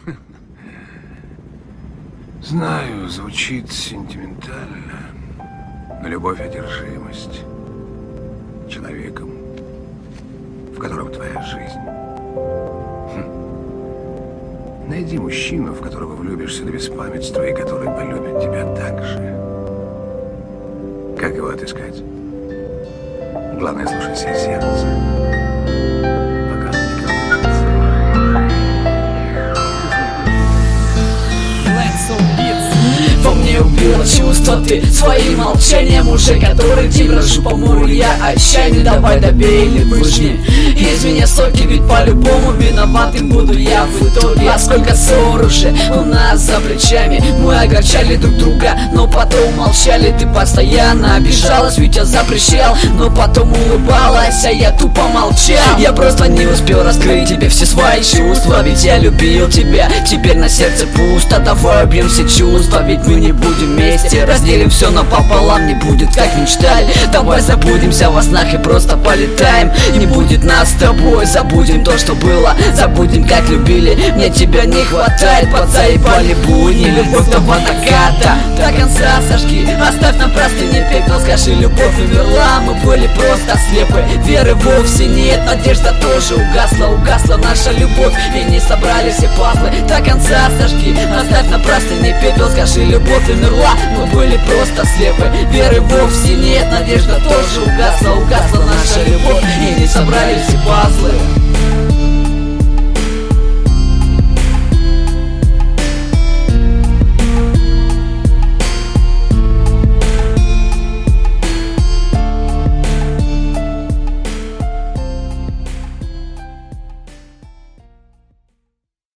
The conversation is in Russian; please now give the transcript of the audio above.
Знаю, звучит сентиментально, но любовь — одержимость человеком, в котором твоя жизнь. Найди мужчину, в которого влюбишься до беспамятства и который полюбит тебя так же. Как его отыскать? Главное, слушайся сердце. Пока оно не колышется. Во мне убило чувство ты своим молчанием уже который день брожу по морю я отчаянный. Давай добей или выжми из меня соки, ведь по-любому виноватым буду я в итоге. А сколько ссор уже у нас за плечами. Мы огорчали друг друга, но потом молчали. Ты постоянно обижалась, ведь я запрещал, но потом улыбалась, а я тупо молчал. Я просто не успел раскрыть тебе все свои чувства, ведь я любил тебя, теперь на сердце пусто. Давай убьем все чувства, ведь мы не будем вместе. Разделим все напополам, не будет как мечтали. Давай забудемся во снах и просто полетаем. Не будет нас с тобой, забудем то, что было. Забудем, как любили, мне тебя не хватает. Подзаебали буйни, любовь до водоката. До конца сожги, оставь нам простыни пепел. Скажи, любовь умерла, мы были просто слепы. Веры вовсе нет, надежда тоже угасла. Угасла наша любовь, и не собрали все пазлы. До конца сожги, оставь нам простыни пепел. Скажи, любовь умерла, мы были просто слепы. Веры вовсе нет, надежда тоже угасла. Угасла наша любовь, и не собрали все пазлы.